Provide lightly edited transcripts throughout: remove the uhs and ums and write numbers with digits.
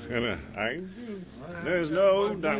There's no doubt.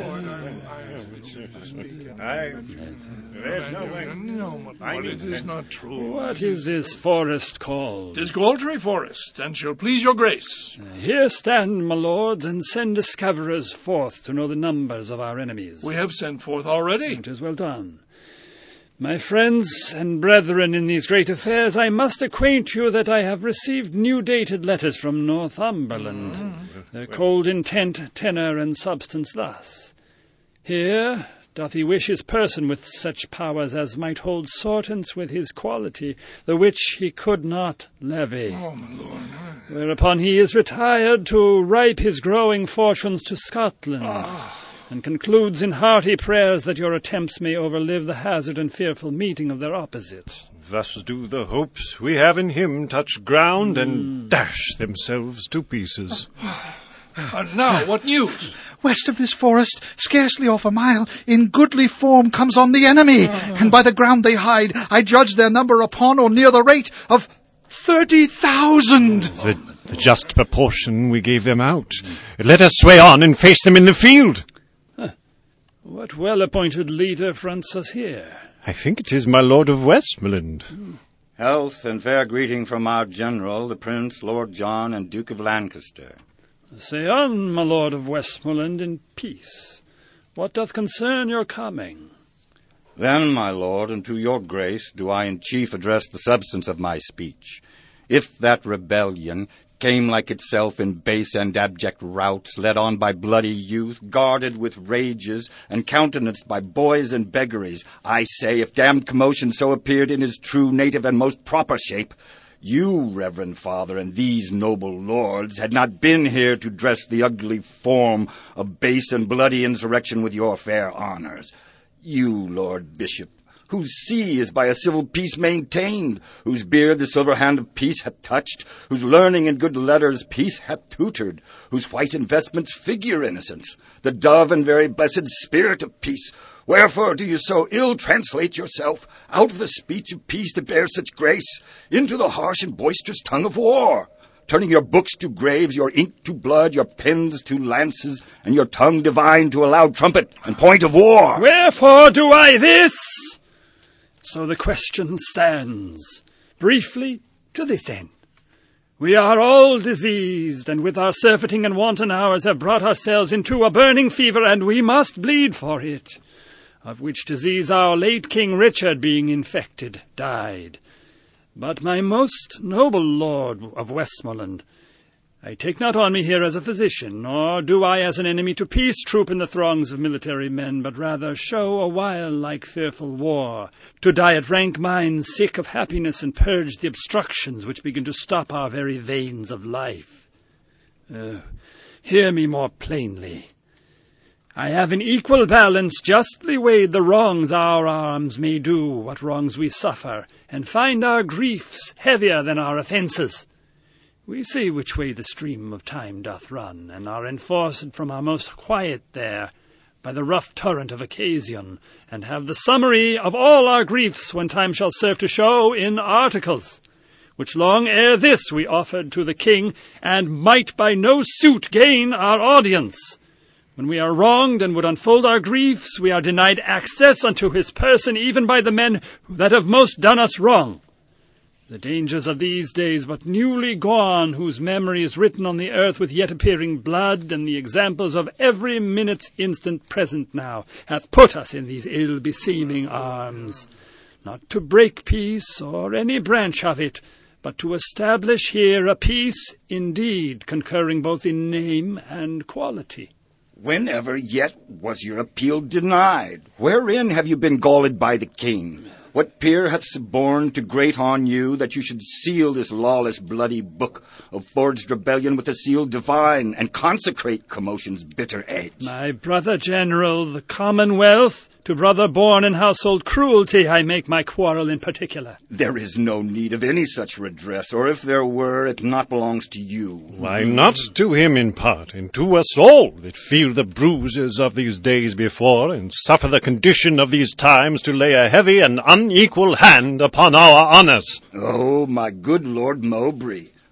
There's no way. No, but it is not true. What is this forest called? 'Tis Goldtree Forest, and shall please your grace. Here stand, my lords, and send discoverers forth to know the numbers of our enemies. We have sent forth already. It is well done. My friends and brethren in these great affairs, I must acquaint you that I have received new dated letters from Northumberland. Their cold intent, tenor, and substance thus. Here doth he wish his person with such powers as might hold sortance with his quality, the which he could not levy. Oh, my lord. Whereupon he is retired to ripe his growing fortunes to Scotland, and concludes in hearty prayers that your attempts may overlive the hazard and fearful meeting of their opposites. Thus do the hopes we have in him touch ground and dash themselves to pieces. Now, what news? West of this forest, scarcely off a mile, in goodly form comes on the enemy, and by the ground they hide, I judge their number upon or near the rate of 30,000. The just proportion we gave them out. Let us sway on and face them in the field. What well-appointed leader fronts us here? I think it is my Lord of Westmoreland. Health and fair greeting from our General, the Prince, Lord John, and Duke of Lancaster. Say on, my Lord of Westmoreland, in peace. What doth concern your coming? Then, my lord, and to your grace, do I in chief address the substance of my speech. If that rebellion came like itself in base and abject routs, led on by bloody youth, guarded with rages, and countenanced by boys and beggaries, I say, if damned commotion so appeared in his true native and most proper shape, you, reverend father, and these noble lords had not been here to dress the ugly form of base and bloody insurrection with your fair honours. You, Lord Bishop, whose see is by a civil peace maintained, whose beard the silver hand of peace hath touched, whose learning and good letters peace hath tutored, whose white investments figure innocence, the dove and very blessed spirit of peace, wherefore do you so ill translate yourself out of the speech of peace to bear such grace into the harsh and boisterous tongue of war, turning your books to graves, your ink to blood, your pens to lances, and your tongue divine to a loud trumpet and point of war? Wherefore do I this? So the question stands, briefly, to this end. We are all diseased, and with our surfeiting and wanton hours have brought ourselves into a burning fever, and we must bleed for it, of which disease our late King Richard, being infected, died. But my most noble lord of Westmoreland, I take not on me here as a physician, nor do I as an enemy to peace troop in the throngs of military men, but rather show a while like fearful war, to diet rank minds sick of happiness and purge the obstructions which begin to stop our very veins of life. Hear me more plainly. I have in equal balance justly weighed the wrongs our arms may do, what wrongs we suffer, and find our griefs heavier than our offences. We see which way the stream of time doth run, and are enforced from our most quiet there by the rough torrent of occasion, and have the summary of all our griefs when time shall serve to show in articles, which long ere this we offered to the king, and might by no suit gain our audience. When we are wronged and would unfold our griefs, we are denied access unto his person, even by the men that have most done us wrong. The dangers of these days but newly gone, whose memory is written on the earth with yet appearing blood, and the examples of every minute instant present now, hath put us in these ill-beseeming arms, not to break peace or any branch of it, but to establish here a peace indeed, concurring both in name and quality. Whenever yet was your appeal denied? Wherein have you been galled by the king? What peer hath suborned to grate on you, that you should seal this lawless bloody book of forged rebellion with a seal divine, and consecrate commotion's bitter edge? My brother general, the Commonwealth, to brother born in household cruelty I make my quarrel in particular. There is no need of any such redress, or if there were, it not belongs to you. Why not to him in part, and to us all that feel the bruises of these days before, and suffer the condition of these times to lay a heavy and unequal hand upon our honours? Oh, my good Lord Mowbray,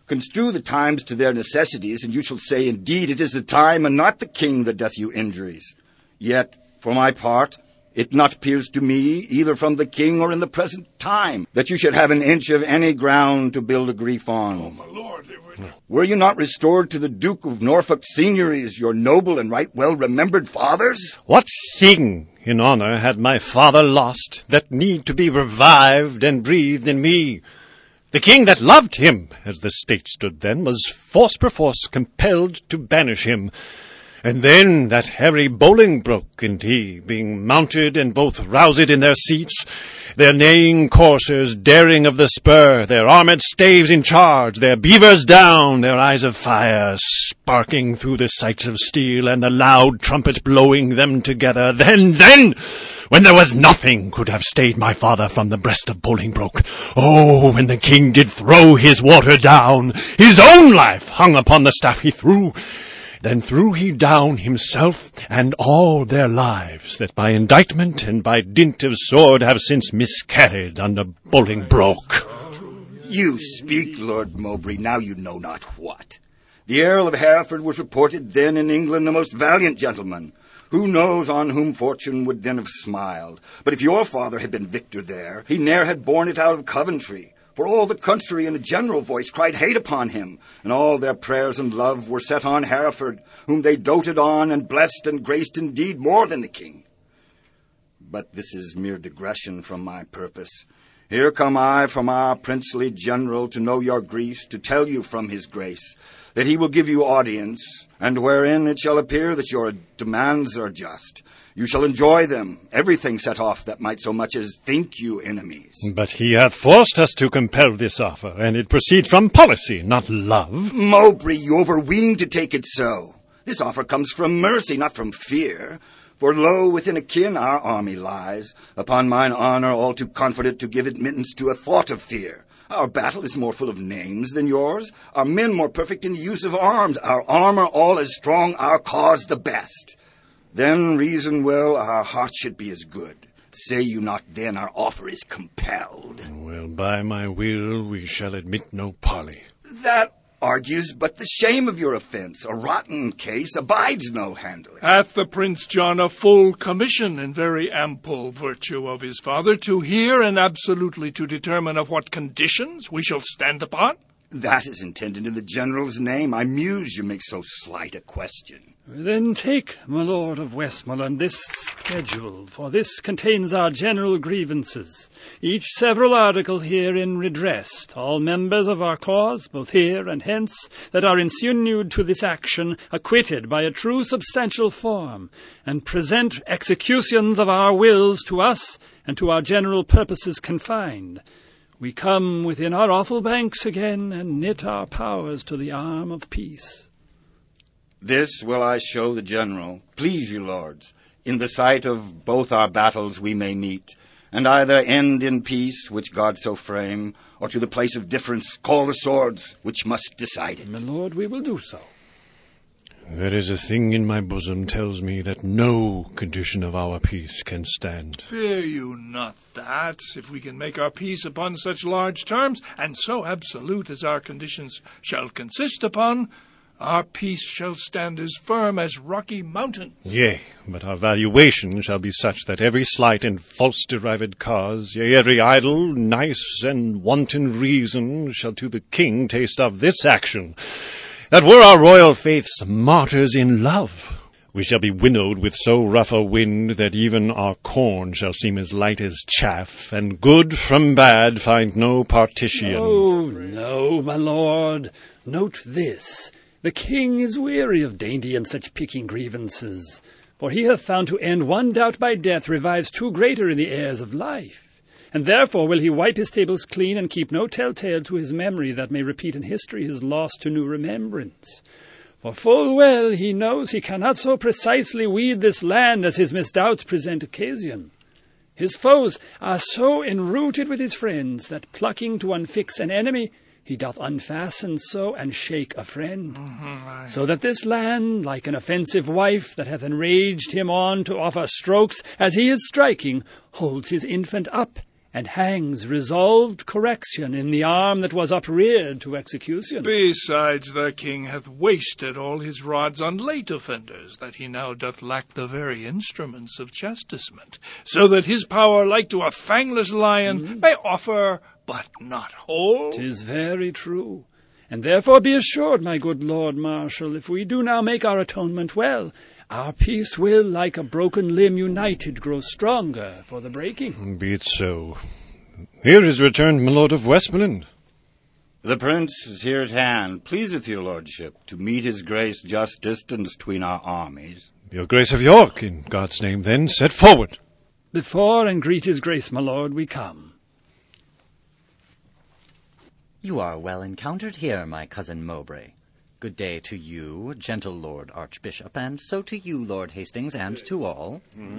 Construe the times to their necessities, and you shall say, indeed, it is the time and not the king that doth you injuries. Yet, for my part, it not appears to me, either from the king or in the present time, that you should have an inch of any ground to build a grief on. Oh, my lord, it would... Were you not restored to the Duke of Norfolk's seigniories, your noble and right well-remembered fathers? What thing in honour had my father lost that need to be revived and breathed in me? The king that loved him, as the state stood then, was force perforce compelled to banish him. And then that hairy Bolingbroke and he, being mounted and both roused in their seats, their neighing coursers daring of the spur, their armed staves in charge, their beavers down, their eyes of fire sparking through the sights of steel, and the loud trumpet blowing them together, then, when there was nothing could have stayed my father from the breast of Bolingbroke. Oh, when the king did throw his water down, his own life hung upon the staff he threw. Then threw he down himself and all their lives, that by indictment and by dint of sword have since miscarried under Bolingbroke. You speak, Lord Mowbray, now you know not what. The Earl of Hereford was reported then in England the most valiant gentleman. Who knows on whom fortune would then have smiled? But if your father had been victor there, he ne'er had borne it out of Coventry. For all the country in a general voice cried hate upon him, and all their prayers and love were set on Hereford, whom they doted on and blessed and graced indeed more than the king. But this is mere digression from my purpose. Here come I from our princely general to know your griefs, to tell you from his grace that he will give you audience, and wherein it shall appear that your demands are just. You shall enjoy them, everything set off that might so much as think you enemies. But he hath forced us to compel this offer, and it proceeds from policy, not love. Mowbray, you overween to take it so. This offer comes from mercy, not from fear. For lo, within a kin our army lies, upon mine honour all too confident to give admittance to a thought of fear. Our battle is more full of names than yours, our men more perfect in the use of arms, our armour all as strong, our cause the best. Then reason well, our hearts should be as good. Say you not then our offer is compelled. Well, by my will we shall admit no parley. That argues but the shame of your offence. A rotten case abides no handling. Hath the Prince John a full commission in very ample virtue of his father to hear and absolutely to determine of what conditions we shall stand upon? That is intended in the general's name. I muse you make so slight a question. Then take, my lord of Westmoreland, this schedule, for this contains our general grievances, each several article herein redressed, all members of our cause, both here and hence, that are insinued to this action, acquitted by a true substantial form, and present executions of our wills to us, and to our general purposes confined. We come within our awful banks again, and knit our powers to the arm of peace. This will I show the general, please you, lords. In the sight of both our battles we may meet, and either end in peace, which God so frame, or to the place of difference call the swords, which must decide it. My lord, we will do so. There is a thing in my bosom tells me that no condition of our peace can stand. Fear you not that, if we can make our peace upon such large terms, and so absolute as our conditions shall consist upon, our peace shall stand as firm as rocky mountains. Yea, but our valuation shall be such that every slight and false derived cause, yea, every idle, nice, and wanton reason shall to the king taste of this action, that were our royal faiths martyrs in love, we shall be winnowed with so rough a wind that even our corn shall seem as light as chaff, and good from bad find no partition. Oh, no, my lord. Note this. The king is weary of dainty and such picking grievances, for he hath found to end one doubt by death revives two greater in the heirs of life. And therefore will he wipe his tables clean and keep no telltale to his memory that may repeat in history his loss to new remembrance. For full well he knows he cannot so precisely weed this land as his misdoubts present occasion. His foes are so enrooted with his friends that plucking to unfix an enemy, he doth unfasten so and shake a friend. So that this land, like an offensive wife that hath enraged him on to offer strokes as he is striking, holds his infant up, and hangs resolved correction in the arm that was upreared to execution. Besides, the king hath wasted all his rods on late offenders, that he now doth lack the very instruments of chastisement, so that his power, like to a fangless lion, may offer but not hold. 'Tis very true. And therefore be assured, my good Lord Marshal, if we do now make our atonement well, our peace will, like a broken limb united, grow stronger for the breaking. Be it so. Here is returned my lord of Westmoreland. The prince is here at hand. Pleaseth your lordship to meet his grace just distance between our armies. Your grace of York, in God's name, then, set forward. Before and greet his grace, my lord, we come. You are well encountered here, my cousin Mowbray. Good day to you, gentle Lord Archbishop, and so to you, Lord Hastings, and to all.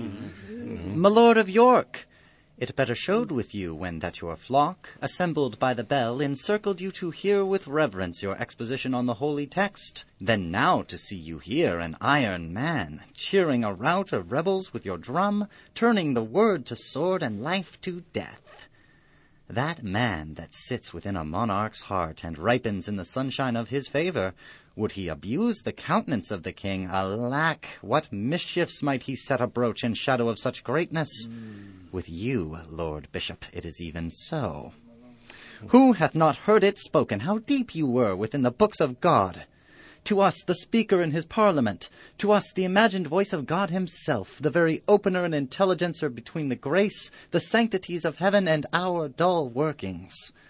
My Lord of York, it better showed with you when that your flock, assembled by the bell, encircled you to hear with reverence your exposition on the holy text, than now to see you here, an iron man, cheering a rout of rebels with your drum, turning the word to sword and life to death. That man that sits within a monarch's heart and ripens in the sunshine of his favor, would he abuse the countenance of the king, alack, what mischiefs might he set abroach in shadow of such greatness? With you, Lord Bishop, it is even so. Who hath not heard it spoken, how deep you were within the books of God? To us, the speaker in his parliament, to us, the imagined voice of God himself, the very opener and intelligencer between the grace, the sanctities of heaven, and our dull workings.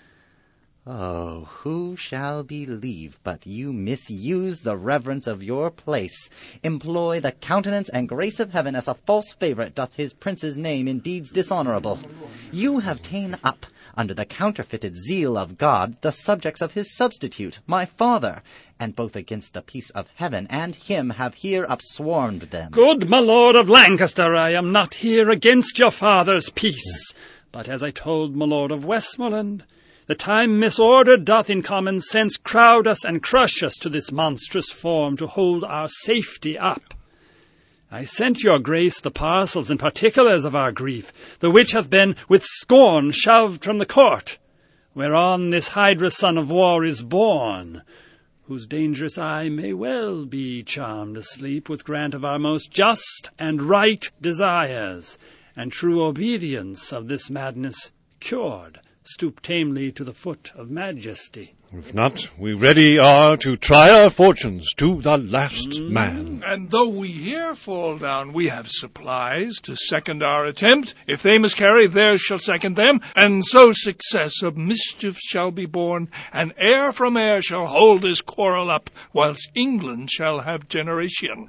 Oh, who shall believe but you misuse the reverence of your place, employ the countenance and grace of heaven as a false favourite doth his prince's name in deeds dishonourable? You have ta'en up, under the counterfeited zeal of God, the subjects of his substitute, my father, and both against the peace of heaven and him have here upswarmed them. Good my lord of Lancaster, I am not here against your father's peace, but as I told my lord of Westmoreland, the time misordered doth in common sense crowd us and crush us to this monstrous form to hold our safety up. I sent your grace the parcels and particulars of our grief, the which hath been with scorn shoved from the court, whereon this hydra son of war is born, whose dangerous eye may well be charmed asleep with grant of our most just and right desires, and true obedience of this madness cured, stoop tamely to the foot of majesty. If not, we ready are to try our fortunes to the last man. And though we here fall down, we have supplies to second our attempt. If they miscarry, theirs shall second them, and so success of mischief shall be born, and heir from heir shall hold this quarrel up, whilst England shall have generation.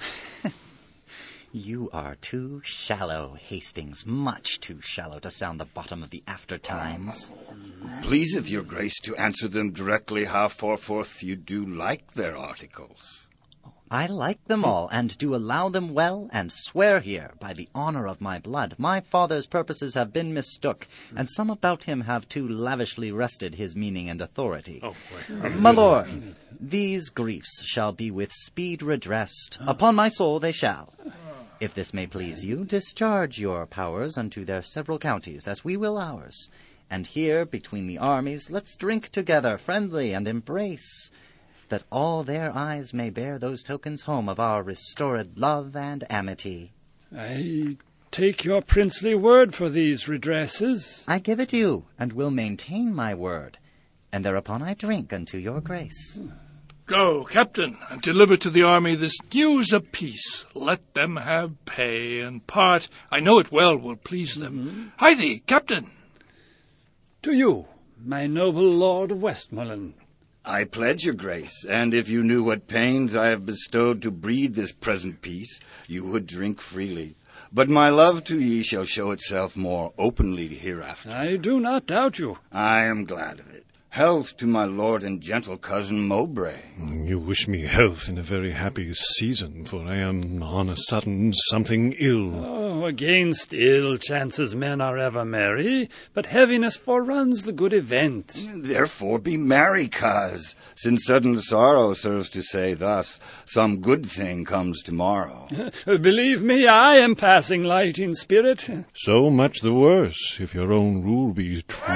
You are too shallow, Hastings, much too shallow to sound the bottom of the after times. Pleaseth your grace to answer them directly how forth you do like their articles. I like them all, and do allow them well, and swear here, by the honour of my blood, my father's purposes have been mistook, and some about him have too lavishly rested his meaning and authority. My lord, these griefs shall be with speed redressed. Upon my soul they shall. If this may please you, discharge your powers unto their several counties, as we will ours. And here, between the armies, let's drink together, friendly, and embrace, that all their eyes may bear those tokens home of our restored love and amity. I take your princely word for these redresses. I give it you, and will maintain my word, and thereupon I drink unto your grace. Go, captain, and deliver to the army this news of peace. Let them have pay and part. I know it well will please them. Hie thee, captain. To you, my noble lord of Westmoreland. I pledge your grace, and if you knew what pains I have bestowed to breed this present peace, you would drink freely. But my love to ye shall show itself more openly hereafter. I do not doubt you. I am glad of it. Health to my lord and gentle cousin Mowbray. You wish me health in a very happy season, for I am on a sudden something ill. Oh, against ill chances men are ever merry, but heaviness foreruns the good event. Therefore be merry, coz, since sudden sorrow serves to say thus, some good thing comes tomorrow. Believe me, I am passing light in spirit. So much the worse, if your own rule be true.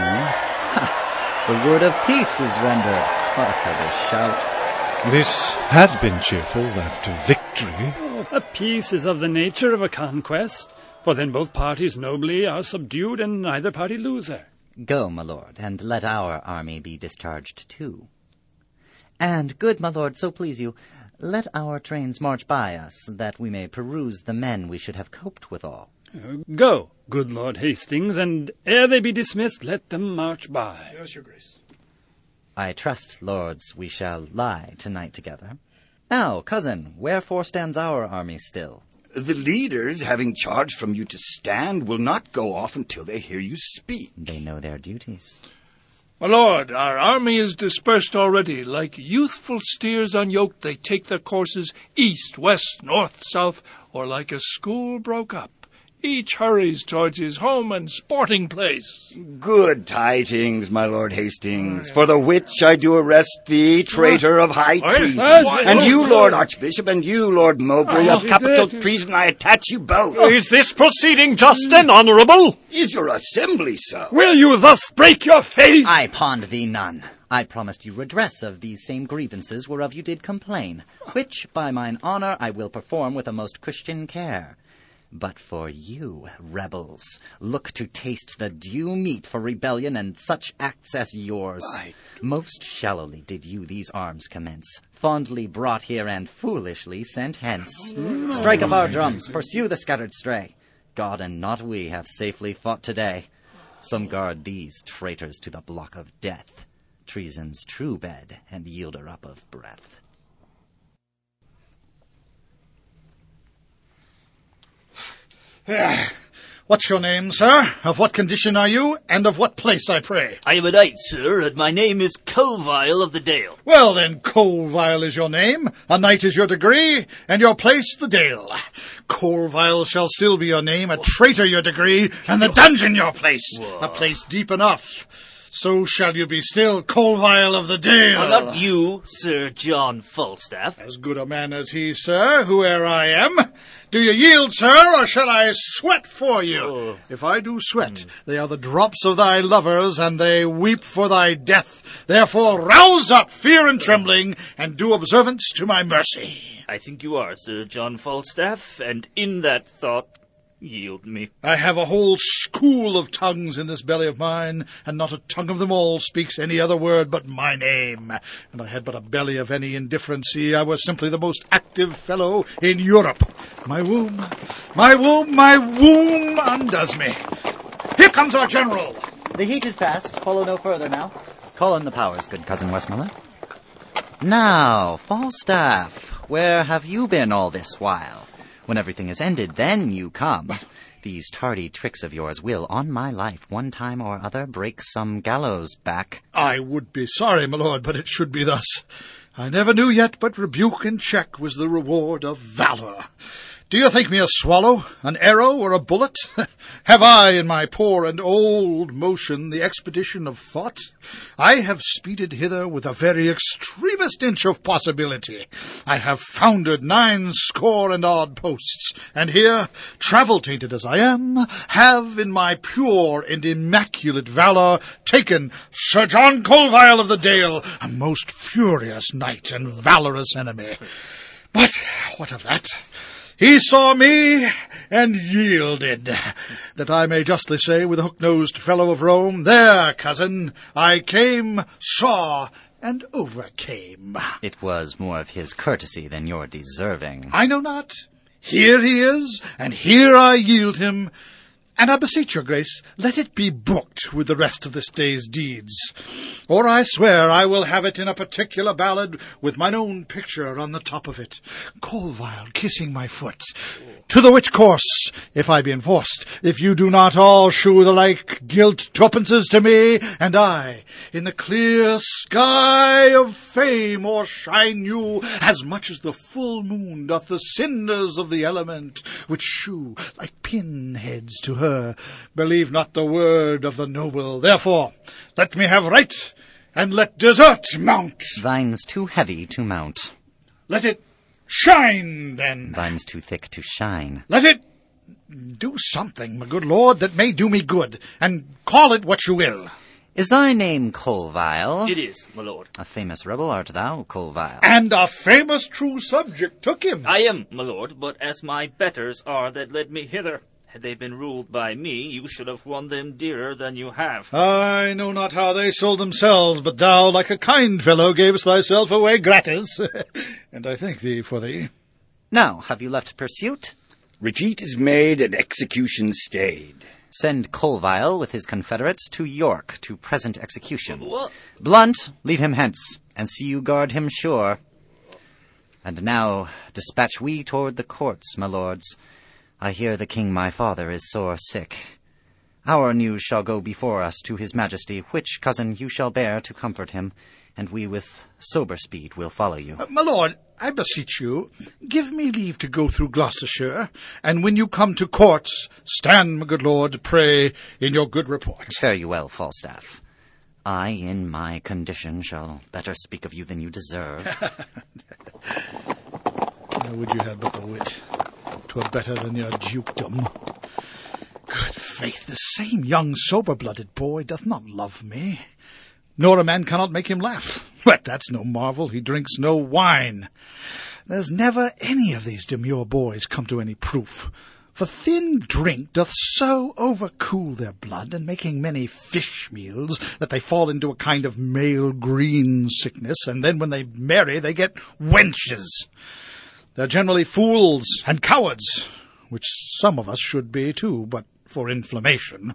The word of peace is rendered. Hark how they shout. This had been cheerful, that victory. A peace is of the nature of a conquest, for then both parties nobly are subdued and neither party loser. Go, my lord, and let our army be discharged too. And, good my lord, so please you, let our trains march by us, that we may peruse the men we should have coped withal. Go, good Lord Hastings, and ere they be dismissed, let them march by. Yes, your grace. I trust, lords, we shall lie tonight together. Now, cousin, wherefore stands our army still? The leaders, having charge from you to stand, will not go off until they hear you speak. They know their duties. My lord, our army is dispersed already. Like youthful steers unyoked, they take their courses east, west, north, south, or like a school broke up. Each hurries towards his home and sporting place. Good tidings, my Lord Hastings, for the which I do arrest thee, traitor of high treason. And you, Lord Archbishop, and you, Lord Mowbray, of capital treason, I attach you both. Is this proceeding just and honourable? Is your assembly so? Will you thus break your faith? I pawned thee none. I promised you redress of these same grievances whereof you did complain, which, by mine honour, I will perform with a most Christian care. But for you, rebels, look to taste the due meat for rebellion and such acts as yours. Most shallowly did you these arms commence, fondly brought here and foolishly sent hence. Strike up our drums, pursue the scattered stray. God and not we hath safely fought today. Some guard these traitors to the block of death, treason's true bed and yielder up of breath. What's your name, sir? Of what condition are you, and of what place, I pray? I am a knight, sir, and my name is Colvile of the Dale. Well, then, Colvile is your name, a knight is your degree, and your place the Dale. Colvile shall still be your name, a traitor your degree, and the dungeon your place, a place deep enough. So shall you be still, Colvile of the Dale. Not you, Sir John Falstaff. As good a man as he, sir, whoe'er I am. Do you yield, sir, or shall I sweat for you? If I do sweat, they are the drops of thy lovers, and they weep for thy death. Therefore rouse up fear and trembling, and do observance to my mercy. I think you are, Sir John Falstaff, and in that thought, yield me. I have a whole school of tongues in this belly of mine, and not a tongue of them all speaks any other word but my name. And I had but a belly of any indifferency. I was simply the most active fellow in Europe. My womb undoes me. Here comes our general. The heat is past. Follow no further now. Call in the powers, good cousin Westmoreland. Now, Falstaff, where have you been all this while? When everything is ended, then you come. These tardy tricks of yours will, on my life, one time or other, break some gallows back. I would be sorry, my lord, but it should be thus. I never knew yet but rebuke and check was the reward of valour. Do you think me a swallow, an arrow, or a bullet? Have I, in my poor and old motion, the expedition of thought? I have speeded hither with a very extremest inch of possibility. I have foundered 90 and odd posts, and here, travel-tainted as I am, have, in my pure and immaculate valour, taken Sir John Colvile of the Dale, a most furious knight and valorous enemy. But what of that? He saw me and yielded, that I may justly say with a hook-nosed fellow of Rome, there, cousin, I came, saw, and overcame. It was more of his courtesy than your deserving. I know not. Here he is, and here I yield him, And I beseech your grace, let it be booked with the rest of this day's deeds. Or I swear I will have it in a particular ballad with mine own picture on the top of it. Colville kissing my foot. To the which course, if I be enforced, if you do not all shew the like, gilt twopences to me, and I, in the clear sky of fame, o'ershine you, as much as the full moon doth the cinders of the element, which shew like pin-heads to her. Believe not the word of the noble. Therefore, let me have right, and let desert mount. Thine's too heavy to mount. Let it shine, then. Thine's too thick to shine. Let it do something, my good lord, that may do me good, and call it what you will. Is thy name Colville? It is, my lord. A famous rebel art thou, Colville? And a famous true subject took him. I am, my lord, but as my betters are that led me hither, had they been ruled by me, you should have won them dearer than you have. I know not how they sold themselves, but thou, like a kind fellow, gavest thyself away gratis, and I thank thee for thee. Now, have you left pursuit? Retreat is made and execution stayed. Send Colville with his confederates to York to present execution. What? Blunt, lead him hence, and see you guard him sure. And now dispatch we toward the courts, my lords. I hear the king my father is sore sick. Our news shall go before us to his majesty, which, cousin, you shall bear to comfort him, and we with sober speed will follow you. My lord, I beseech you, give me leave to go through Gloucestershire, and when you come to courts, stand, my good lord, pray, in your good report. Fare you well, Falstaff. I, in my condition, shall better speak of you than you deserve. Now would you had but the wit. 'Twere better than your dukedom. Good faith, this same young sober-blooded boy doth not love me, nor a man cannot make him laugh. But that's no marvel, he drinks no wine. There's never any of these demure boys come to any proof, for thin drink doth so overcool their blood, and making many fish meals, that they fall into a kind of male green sickness, and then when they marry they get wenches. They're generally fools and cowards, which some of us should be too, but for inflammation.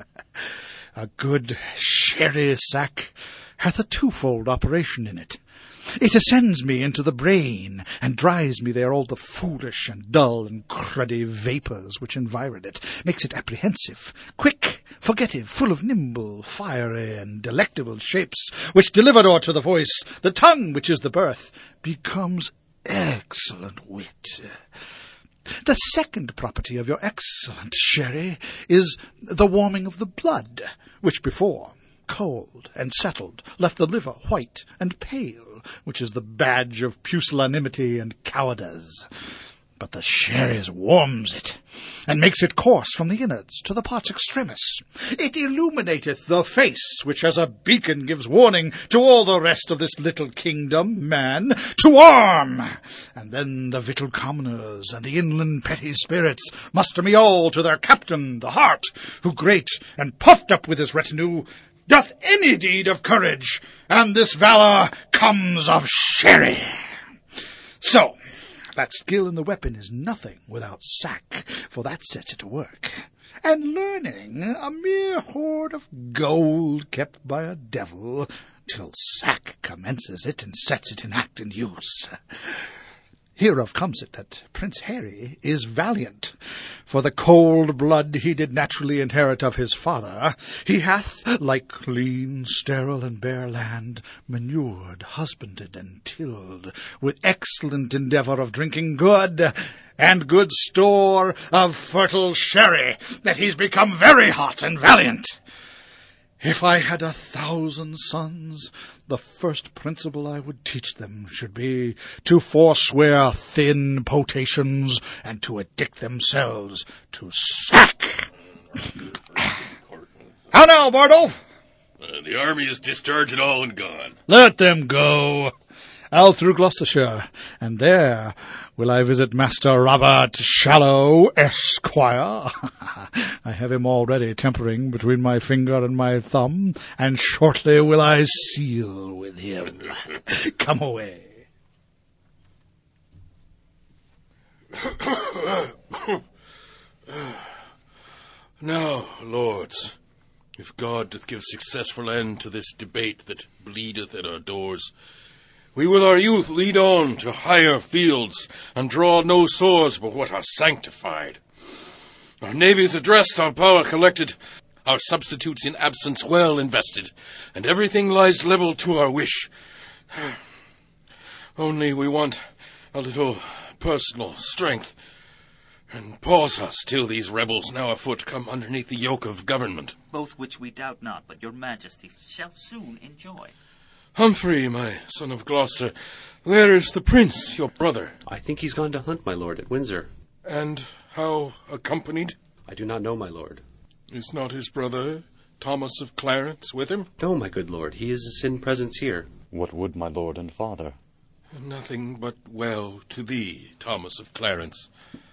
A good sherry sack hath a twofold operation in it. It ascends me into the brain, and dries me there all the foolish and dull and cruddy vapours which environ it, makes it apprehensive, quick, forgettive, full of nimble, fiery, and delectable shapes, which delivered o'er to the voice, the tongue which is the birth, becomes excellent wit. The second property of your excellent sherry is the warming of the blood, which before, cold and settled, left the liver white and pale, which is the badge of pusillanimity and cowardice. But the sherry warms it, and makes it course from the innards to the parts extremis. It illuminateth the face, which as a beacon gives warning to all the rest of this little kingdom, man, to arm. And then the victual commoners and the inland petty spirits muster me all to their captain, the Hart, who great and puffed up with his retinue doth any deed of courage, and this valour comes of sherry. So, that skill in the weapon is nothing without sack, for that sets it to work. And learning a mere hoard of gold kept by a devil, till sack commences it and sets it in act and use. Hereof comes it that Prince Harry is valiant, for the cold blood he did naturally inherit of his father, he hath, like clean, sterile, and bare land, manured, husbanded, and tilled, with excellent endeavour of drinking good, and good store of fertile sherry, that he's become very hot and valiant. If I had 1,000 sons, the first principle I would teach them should be to forswear thin potations and to addict themselves to sack. How now, Bardolph? The army is discharged all and gone. Let them go. I'll through Gloucestershire, and there will I visit Master Robert Shallow, Esquire. I have him already tempering between my finger and my thumb, and shortly will I seal with him. Come away. Now, lords, if God doth give successful end to this debate that bleedeth at our doors, we will our youth lead on to higher fields, and draw no swords but what are sanctified. Our navies addressed, our power collected, our substitutes in absence well invested, and everything lies level to our wish. Only we want a little personal strength, and pause us till these rebels now afoot come underneath the yoke of government. Both which we doubt not, but your majesty shall soon enjoy. Humphrey, my son of Gloucester, where is the prince, your brother? I think he's gone to hunt, my lord, at Windsor. And how accompanied? I do not know, my lord. Is not his brother, Thomas of Clarence, with him? No, my good lord, he is in presence here. What would my lord and father? Nothing but well to thee, Thomas of Clarence.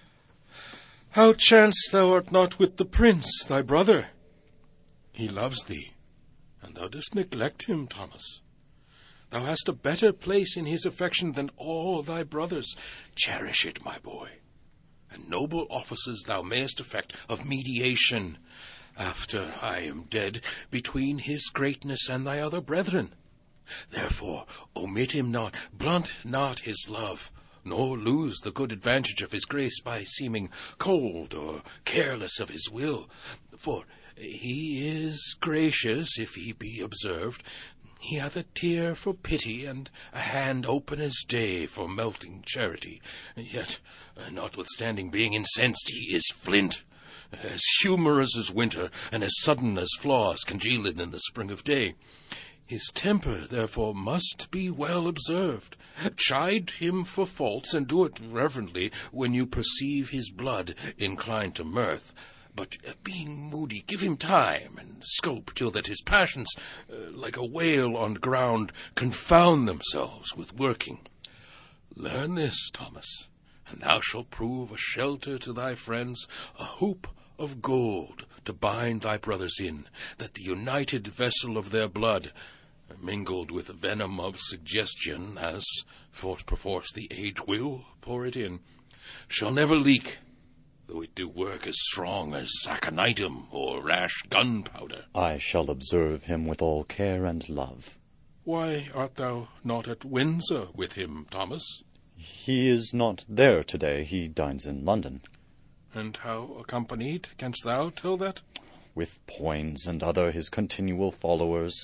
How chanced thou art not with the prince, thy brother? He loves thee, and thou dost neglect him, Thomas. Thou hast a better place in his affection than all thy brothers. Cherish it, my boy, and noble offices thou mayest effect of mediation, after I am dead, between his greatness and thy other brethren. Therefore omit him not, blunt not his love, nor lose the good advantage of his grace by seeming cold or careless of his will. For he is gracious, if he be observed. He hath a tear for pity, and a hand open as day for melting charity. Yet, notwithstanding being incensed, he is flint, as humorous as winter, and as sudden as flaws congealed in the spring of day. His temper, therefore, must be well observed. Chide him for faults, and do it reverently when you perceive his blood inclined to mirth. But being moody, give him time and scope till that his passions, like a whale on ground, confound themselves with working. Learn this, Thomas, and thou shalt prove a shelter to thy friends, a hoop of gold to bind thy brothers in, that the united vessel of their blood, mingled with venom of suggestion, as perforce the age will pour it in, shall never leak, though it do work as strong as aconitum or rash gunpowder. I shall observe him with all care and love. Why art thou not at Windsor with him, Thomas? He is not there today. He dines in London. And how accompanied canst thou tell that? With Poins and other his continual followers.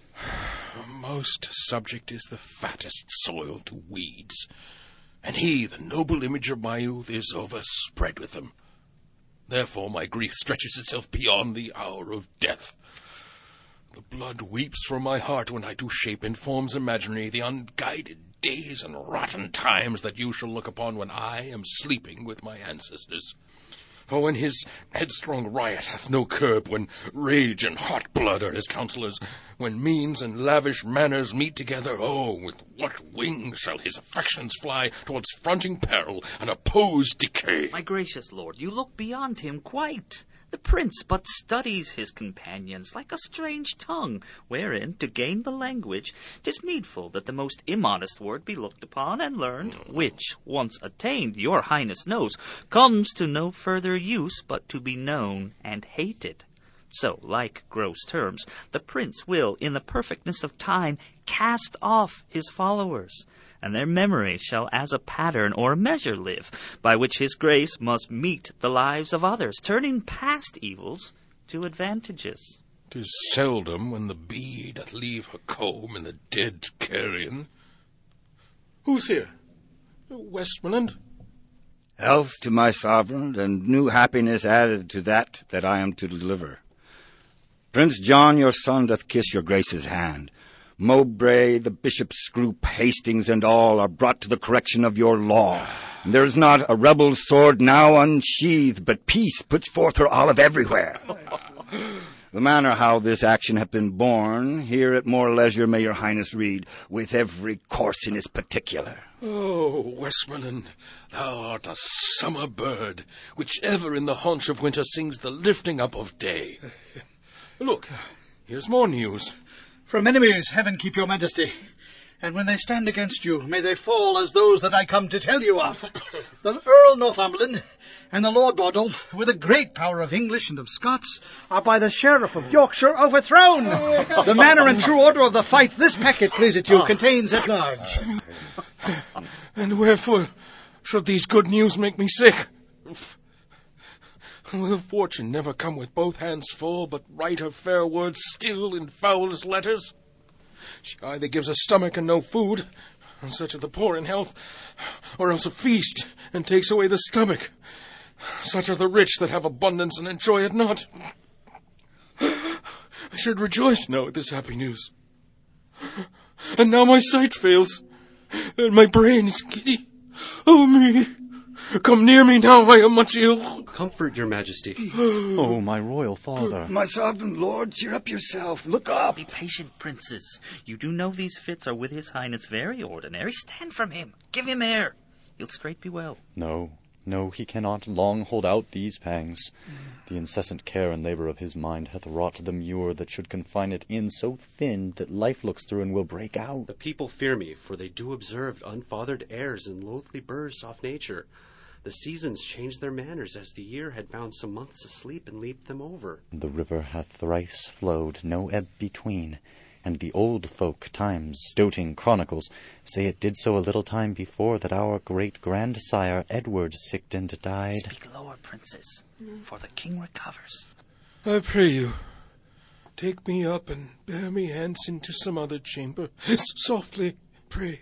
Most subject is the fattest soil to weeds, and he, the noble image of my youth, is overspread with them. Therefore my grief stretches itself beyond the hour of death. The blood weeps from my heart when I do shape in forms imaginary the unguided days and rotten times that you shall look upon when I am sleeping with my ancestors. For when his headstrong riot hath no curb, when rage and hot blood are his counsellors, when means and lavish manners meet together, oh, with what wings shall his affections fly towards fronting peril and oppose decay! My gracious lord, you look beyond him quite. The prince but studies his companions like a strange tongue, wherein, to gain the language, 'tis needful that the most immodest word be looked upon and learned, which, once attained, your highness knows, comes to no further use but to be known and hated. So, like gross terms, the prince will, in the perfectness of time, cast off his followers, and their memory shall as a pattern or measure live, by which his grace must meet the lives of others, turning past evils to advantages. 'Tis seldom when the bee doth leave her comb in the dead carrion. Who's here? Westmoreland? Health to my sovereign, and new happiness added to that I am to deliver. Prince John, your son, doth kiss your grace's hand. Mowbray, the bishop, Scroop, Hastings, and all are brought to the correction of your law. And there is not a rebel's sword now unsheathed, but peace puts forth her olive everywhere. The manner how this action hath been borne, here at more leisure may your highness read, with every course in its particular. Oh, Westmoreland, thou art a summer bird, which ever in the haunch of winter sings the lifting up of day. Look, here's more news. From enemies, heaven keep your majesty. And when they stand against you, may they fall as those that I come to tell you of. The Earl Northumberland and the Lord Bordulph, with a great power of English and of Scots, are by the Sheriff of Yorkshire overthrown. The manner and true order of the fight this packet, please it you, contains at large. And wherefore should these good news make me sick? Will fortune never come with both hands full, but write her fair words still in foulest letters? She either gives a stomach and no food, and such are the poor in health, or else a feast, and takes away the stomach. Such are the rich that have abundance and enjoy it not. I should rejoice now at this happy news. And now my sight fails, and my brain is giddy. Oh me! Come near me now, I am much ill. Comfort your majesty. Oh, my royal father. My sovereign lord, cheer up yourself. Look up. Be patient, princes. You do know these fits are with his highness very ordinary. Stand from him. Give him air. He'll straight be well. No, he cannot long hold out these pangs. The incessant care and labour of his mind hath wrought the mure that should confine it in so thin that life looks through and will break out. The people fear me, for they do observe unfathered airs and loathly burrs off nature. The seasons changed their manners as the year had found some months asleep and leaped them over. The river hath thrice flowed, no ebb between, and the old folk times, doting chronicles, say it did so a little time before that our great grandsire Edward sicked and died. Speak lower, princes, for the king recovers. I pray you, take me up and bear me hence into some other chamber. Softly, pray.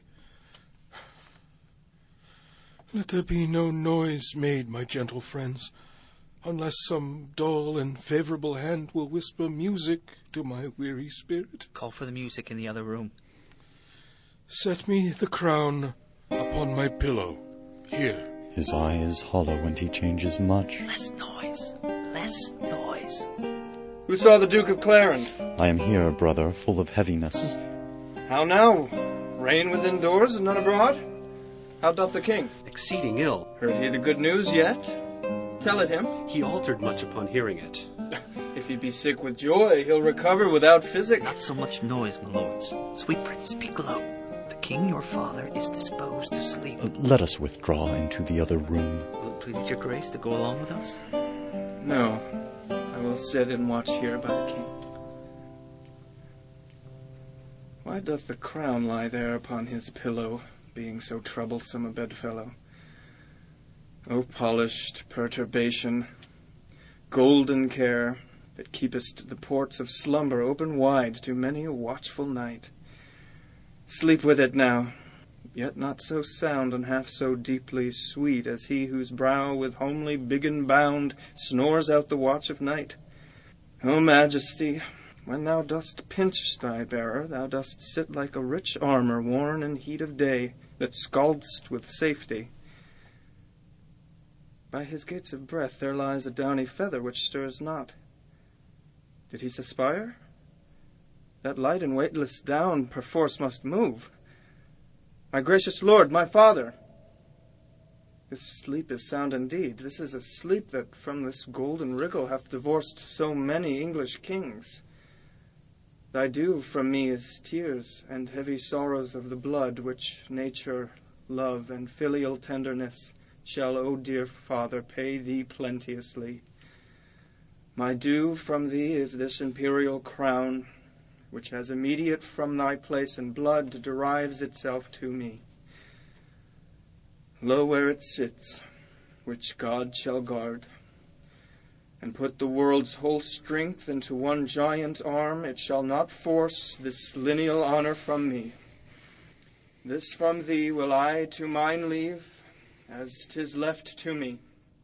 Let there be no noise made, my gentle friends, unless some dull and favourable hand will whisper music to my weary spirit. Call for the music in the other room. Set me the crown upon my pillow, here. His eye is hollow, and he changes much. Less noise, less noise. Who saw the Duke of Clarence? I am here, brother, full of heaviness. How now? Rain within doors and none abroad? How doth the king? Exceeding ill. Heard he the good news yet? Tell it him. He altered much upon hearing it. If he be sick with joy, he'll recover without physic. Not so much noise, my lords. Sweet prince, speak low. The king, your father, is disposed to sleep. Let us withdraw into the other room. Will it please your grace to go along with us? No, I will sit and watch here by the king. Why doth the crown lie there upon his pillow, being so troublesome a bedfellow? O polished perturbation, golden care, that keepest the ports of slumber open wide to many a watchful night. Sleep with it now, yet not so sound and half so deeply sweet as he whose brow with homely biggin bound snores out the watch of night. O majesty, when thou dost pinch thy bearer, thou dost sit like a rich armour worn in heat of day, that scald'st with safety. By his gates of breath there lies a downy feather which stirs not. Did he suspire? That light and weightless down perforce must move. My gracious lord, my father! This sleep is sound indeed. This is a sleep that from this golden wriggle hath divorced so many English kings. Thy due from me is tears and heavy sorrows of the blood, which nature, love, and filial tenderness shall, O dear father, pay thee plenteously. My due from thee is this imperial crown, which as immediate from thy place and blood derives itself to me. Lo, where it sits, which God shall guard, and put the world's whole strength into one giant arm, it shall not force this lineal honour from me. This from thee will I to mine leave, as 'tis left to me.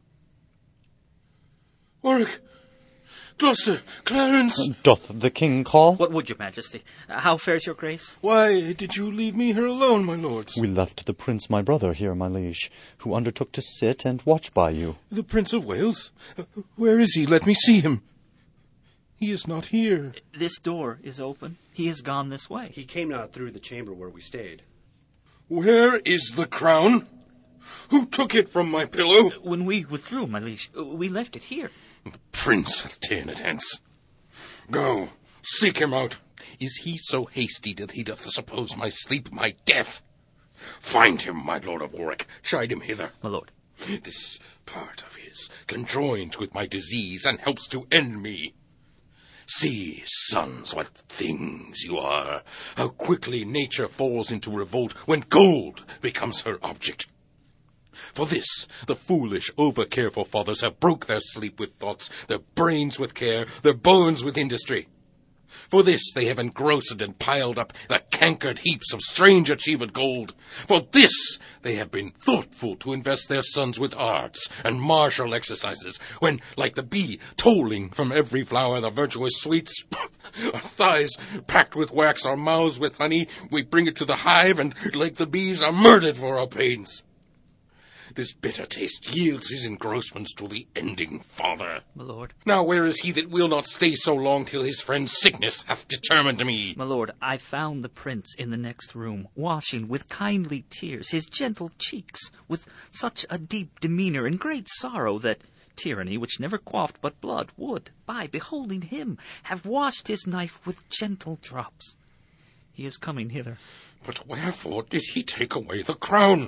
Warwick, Gloucester, Clarence! Doth the king call? What would your majesty? How fares your grace? Why did you leave me here alone, my lords? We left the prince, my brother, here, my liege, who undertook to sit and watch by you. The Prince of Wales? Where is he? Let me see him. He is not here. This door is open. He has gone this way. He came not through the chamber where we stayed. Where is the crown? Who took it from my pillow? When we withdrew, my liege, we left it here. The prince hath ta'en it hence. Go, seek him out. Is he so hasty that he doth suppose my sleep my death? Find him, my lord of Warwick. Chide him hither. My lord. This part of his conjoins with my disease and helps to end me. See, sons, what things you are. How quickly nature falls into revolt when gold becomes her object. For this, the foolish, over-careful fathers have broke their sleep with thoughts, their brains with care, their bones with industry. For this they have engrossed and piled up the cankered heaps of strange achieved gold. For this they have been thoughtful to invest their sons with arts and martial exercises, when, like the bee, tolling from every flower the virtuous sweets, our thighs packed with wax, our mouths with honey, we bring it to the hive, and, like the bees, are murdered for our pains. This bitter taste yields his engrossments to the ending father. My lord. Now where is he that will not stay so long till his friend's sickness hath determined me? My lord, I found the prince in the next room, washing with kindly tears his gentle cheeks, with such a deep demeanour and great sorrow that tyranny, which never quaffed but blood, would, by beholding him, have washed his knife with gentle drops. He is coming hither. But wherefore did he take away the crown?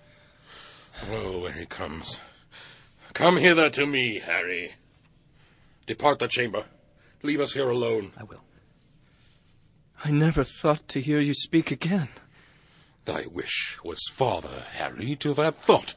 Oh, when he comes. Come hither to me, Harry. Depart the chamber. Leave us here alone. I will. I never thought to hear you speak again. Thy wish was father, Harry, to that thought.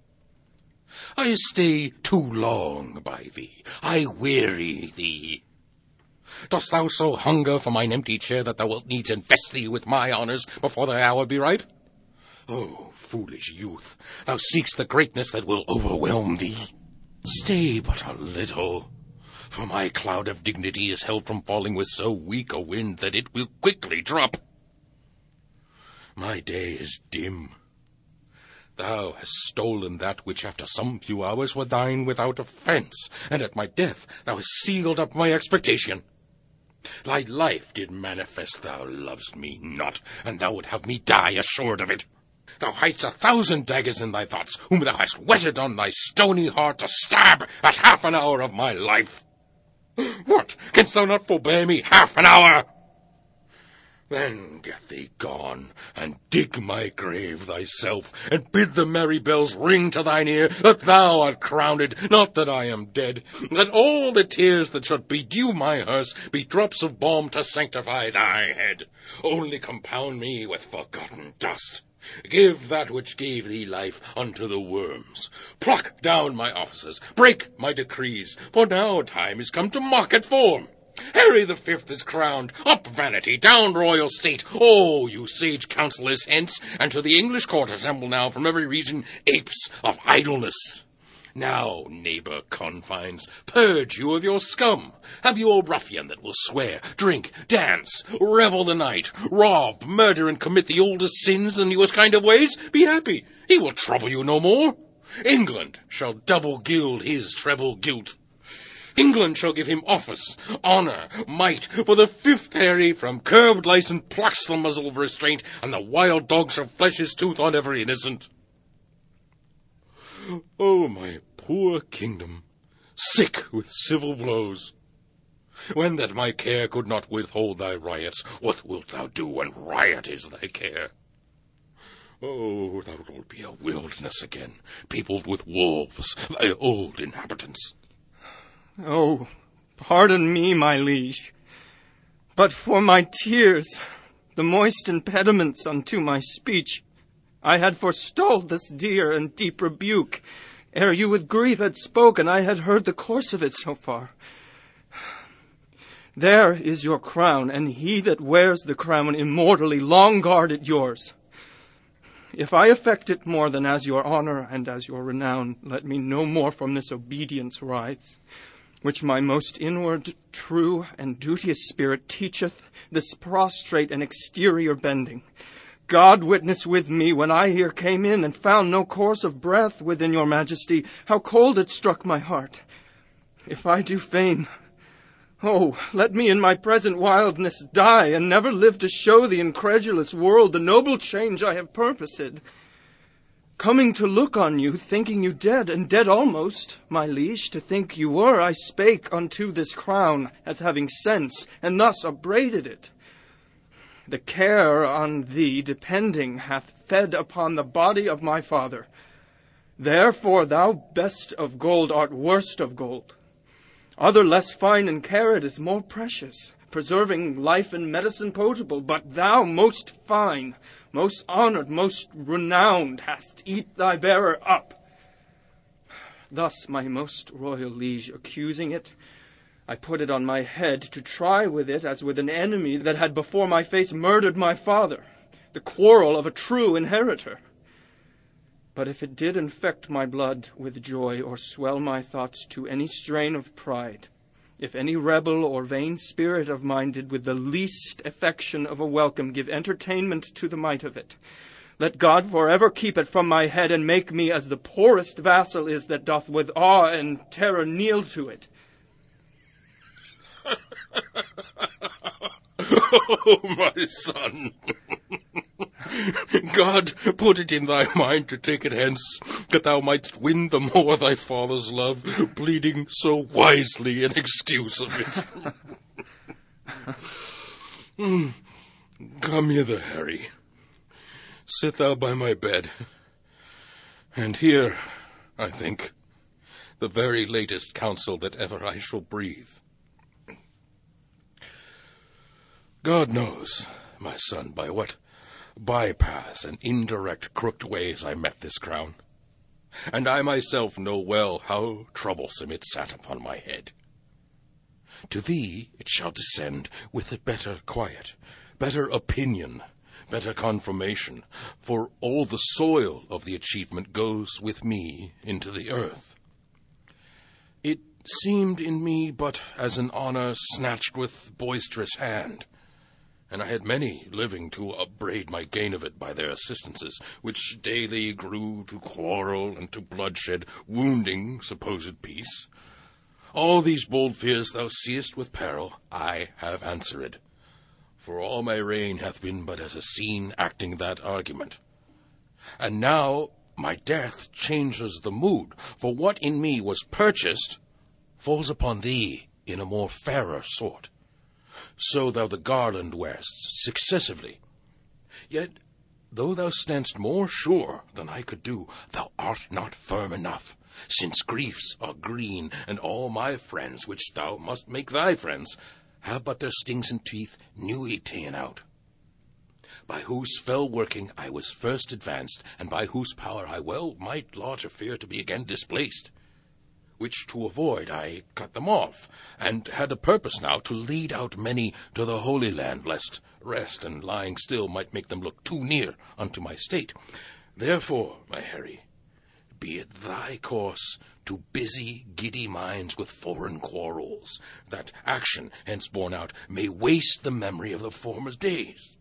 I stay too long by thee. I weary thee. Dost thou so hunger for mine empty chair that thou wilt needs invest thee with my honours before thy hour be ripe? Oh, foolish youth, thou seek'st the greatness that will overwhelm thee. Stay but a little, for my cloud of dignity is held from falling with so weak a wind that it will quickly drop. My day is dim. Thou hast stolen that which after some few hours were thine without offence, and at my death thou hast sealed up my expectation. Thy life did manifest thou lovest me not, and thou would have me die assured of it. Thou hidest 1,000 daggers in thy thoughts, whom thou hast whetted on thy stony heart to stab at half an hour of my life. What, canst thou not forbear me half an hour? Then get thee gone, and dig my grave thyself, and bid the merry bells ring to thine ear that thou art crowned, not that I am dead. Let all the tears that should bedew my hearse be drops of balm to sanctify thy head. Only compound me with forgotten dust. Give that which gave thee life unto the worms. Pluck down my offices, break my decrees, for now time is come to mock at form. Harry the Fifth is crowned. Up vanity, down royal state. Oh, you sage counsellors, hence, and to the English court assemble now from every region apes of idleness. Now, neighbour confines, purge you of your scum. Have you a ruffian that will swear, drink, dance, revel the night, rob, murder, and commit the oldest sins, the newest kind of ways? Be happy. He will trouble you no more. England shall double gild his treble guilt. England shall give him office, honour, might, for the fifth Harry from curbed license plucks the muzzle of restraint, and the wild dog shall flesh his tooth on every innocent. Oh, my poor kingdom, sick with civil blows! When that my care could not withhold thy riots, what wilt thou do when riot is thy care? Oh, thou wilt be a wilderness again, peopled with wolves, thy old inhabitants. Oh, pardon me, my liege, but for my tears, the moist impediments unto my speech, I had forestalled this dear and deep rebuke. Ere you with grief had spoken, I had heard the course of it so far. There is your crown, and he that wears the crown immortally long guard it yours. If I affect it more than as your honour and as your renown, let me no more from this obedience rise, which my most inward, true, and duteous spirit teacheth, this prostrate and exterior bending. God witness with me, when I here came in and found no course of breath within your majesty, how cold it struck my heart. If I do feign, oh, let me in my present wildness die, and never live to show the incredulous world the noble change I have purposed. Coming to look on you, thinking you dead, and dead almost, my liege, to think you were, I spake unto this crown, as having sense, and thus upbraided it. the care on thee depending hath fed upon the body of my father. Therefore thou best of gold art worst of gold. Other less fine in care it is more precious, preserving life and medicine potable. But thou most fine, most honoured, most renowned, hast eat thy bearer up. Thus, my most royal liege, accusing it, I put it on my head to try with it as with an enemy that had before my face murdered my father, the quarrel of a true inheritor. But if it did infect my blood with joy or swell my thoughts to any strain of pride, if any rebel or vain spirit of mine did with the least affection of a welcome give entertainment to the might of it, let God forever keep it from my head, and make me as the poorest vassal is that doth with awe and terror kneel to it. Oh, my son! God put it in thy mind to take it hence, that thou mightst win the more thy father's love, pleading so wisely in excuse of it. Come hither, Harry. Sit thou by my bed, and hear, I think, the very latest counsel that ever I shall breathe. God knows, my son, by what bypaths and indirect crooked ways I met this crown, and I myself know well how troublesome it sat upon my head. To thee it shall descend with a better quiet, better opinion, better confirmation, for all the soil of the achievement goes with me into the earth. It seemed in me but as an honour snatched with boisterous hand, and I had many living to upbraid my gain of it by their assistances, which daily grew to quarrel and to bloodshed, wounding supposed peace. All these bold fears thou seest with peril, I have answered. For all my reign hath been but as a scene acting that argument. And now my death changes the mood, for what in me was purchased falls upon thee in a more fairer sort. So thou the garland wearest successively. Yet, though thou stand'st more sure than I could do, thou art not firm enough, since griefs are green, and all my friends, which thou must make thy friends, have but their stings and teeth newly ta'en out, by whose fell working I was first advanced, and by whose power I well might larger fear to be again displaced, which to avoid I cut them off, and had a purpose now to lead out many to the Holy Land, lest rest and lying still might make them look too near unto my state. Therefore, my Harry, be it thy course to busy giddy minds with foreign quarrels, that action hence borne out may waste the memory of the former days.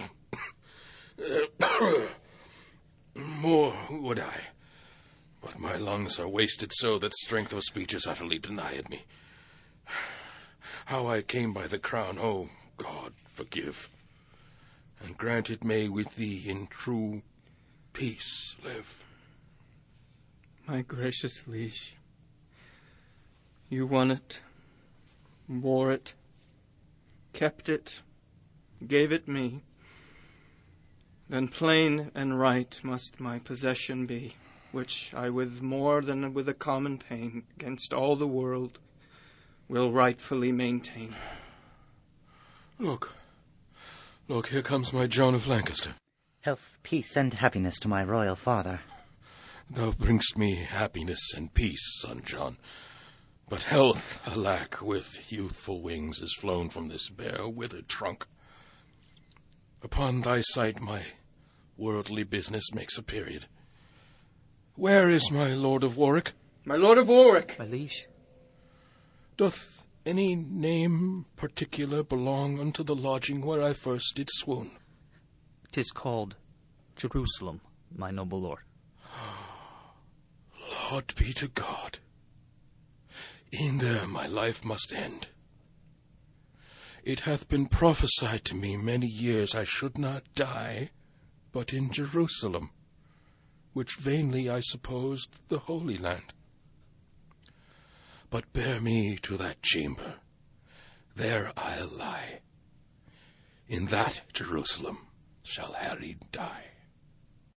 More would I, but my lungs are wasted so that strength of speech is utterly denied me. How I came by the crown, oh God, forgive, and grant it may with thee in true peace live. My gracious liege, you won it, wore it, kept it, gave it me. Then plain and right must my possession be, which I with more than with a common pain, against all the world, will rightfully maintain. Look, here comes my John of Lancaster. Health, peace, and happiness to my royal father. Thou bring'st me happiness and peace, son John, but health, alack, with youthful wings is flown from this bare withered trunk. Upon thy sight my worldly business makes a period. Where is my Lord of Warwick? My Lord of Warwick! My liege. Doth any name particular belong unto the lodging where I first did swoon? 'Tis called Jerusalem, my noble lord. Lord be to God. In there my life must end. It hath been prophesied to me many years I should not die, but in Jerusalem, which vainly I supposed the Holy Land. But bear me to that chamber, there I'll lie. In that Jerusalem shall Harry die.